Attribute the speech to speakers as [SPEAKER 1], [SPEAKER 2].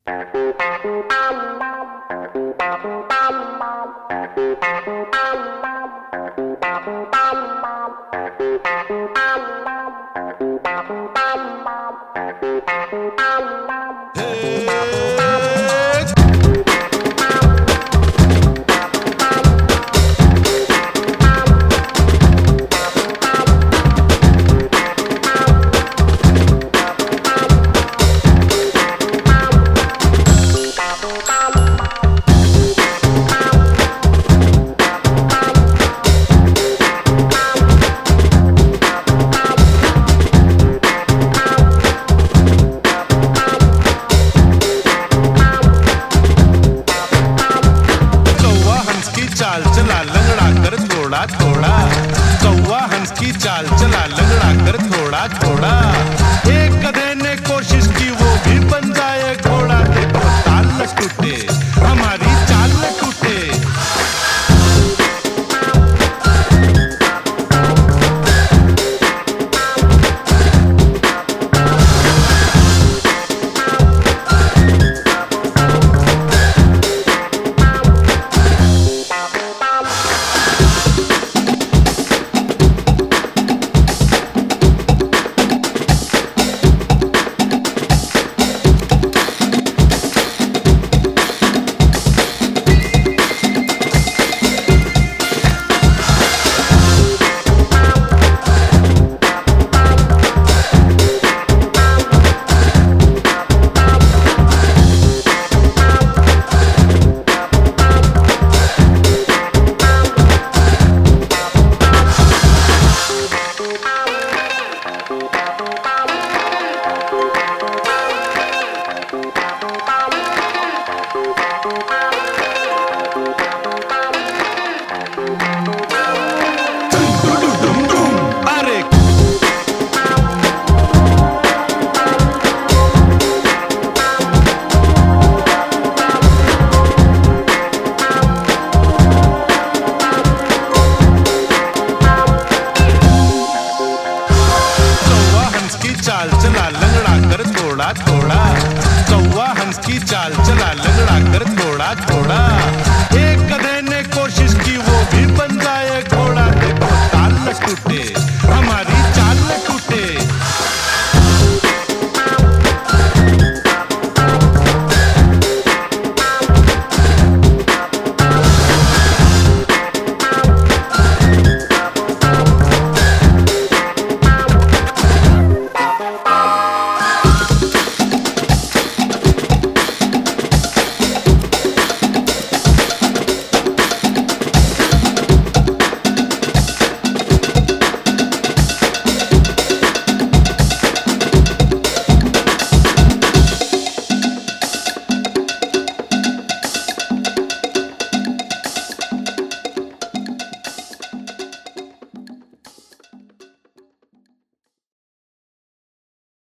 [SPEAKER 1] कौवा हंस की चाल चला लंगड़ा कर थोड़ा थोड़ा। एक गधे ने कोशिश की वो भी बन जाए घोड़ा। देखो ताल न टूटे हमारी चाल न टूटे। चाल चला लंगड़ा कर थोड़ा थोड़ा। कौवा हंस की चाल चला लंगड़ा कर थोड़ा थोड़ा।